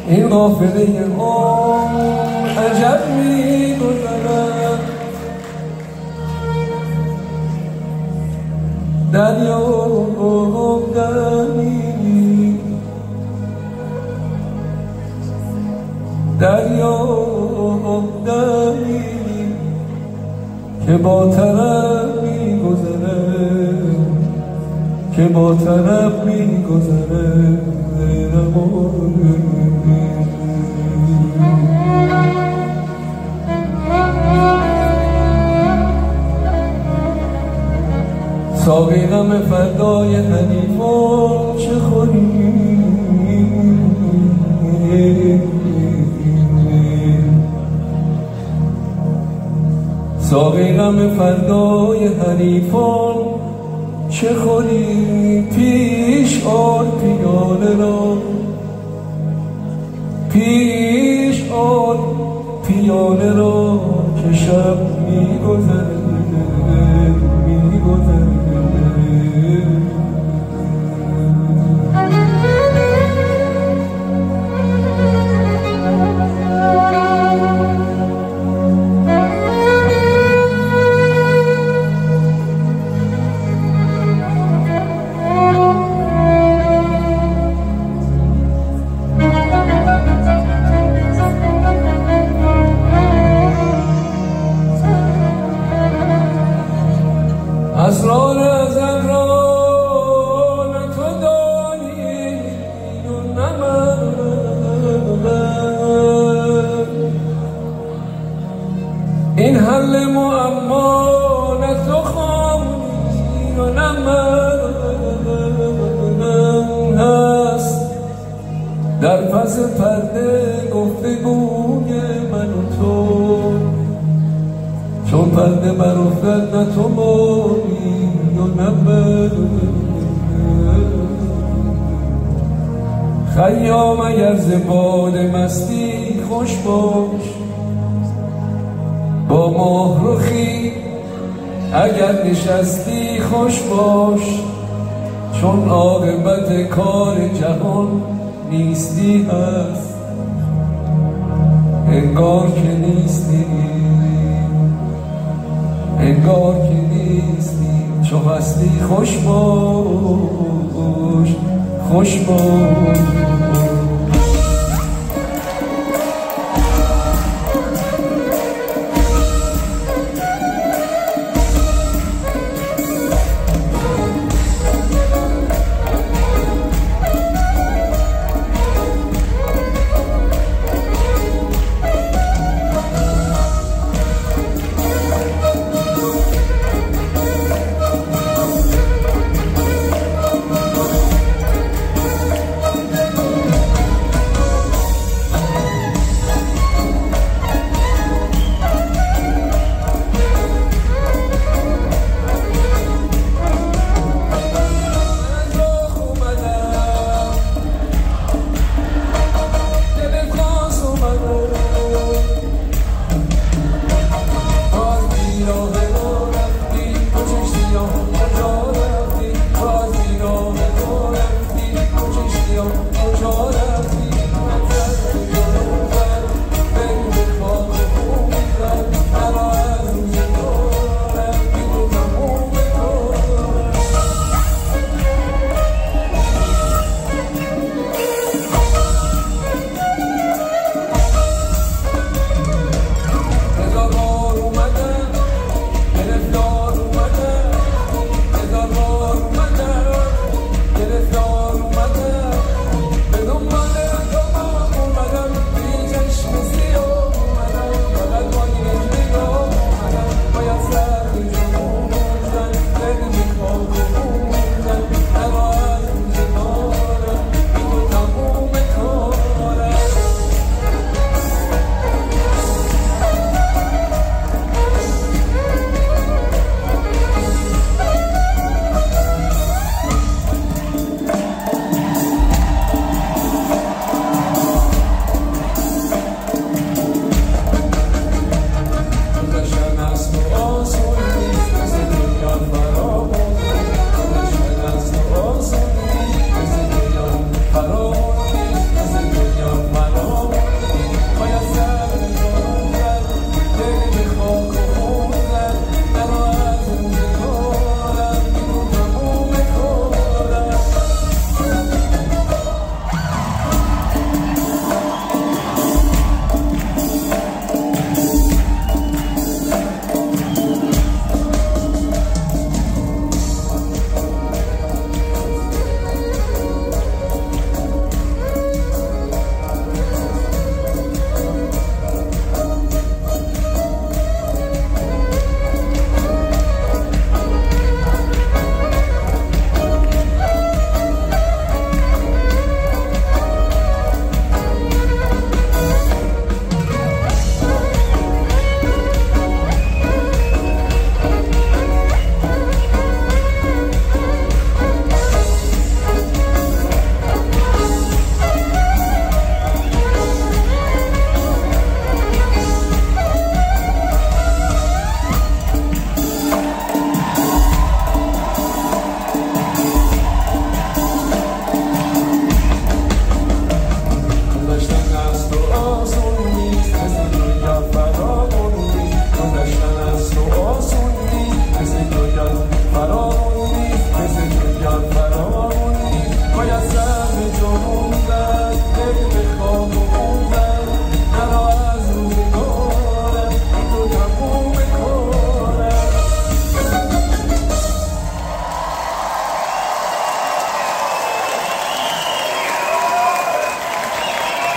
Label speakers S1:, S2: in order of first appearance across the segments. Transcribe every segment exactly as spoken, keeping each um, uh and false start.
S1: این قافله عمر عجب می گذرد، دریا دنی دریا دنی که با طرف می گذره، که با طرف می گذره. ساقی غم فردای حریفان چه خوری، ساقی غم فردای حریفان چه خوری. پیش آر پیاله را، پیش آر پیاله را که شب می گذره می گذره. اسرار ازل را نه تو دانی و نه من، این حل معما نه تو خواهی و نه من هست. در پس پرده گفتگوی من و تو، چون پرده برافتد نه تو مانی و نه من. خیام اگر ز باد مستی خوش باش، با ماه رخی اگر نشستی خوش باش. چون عاقبت کار جهان نیستی هست، انگار که نیستی، انگار که نیستی. چو هستی خوش باش، خوش باش.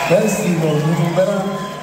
S1: مرسی قربونتون برم.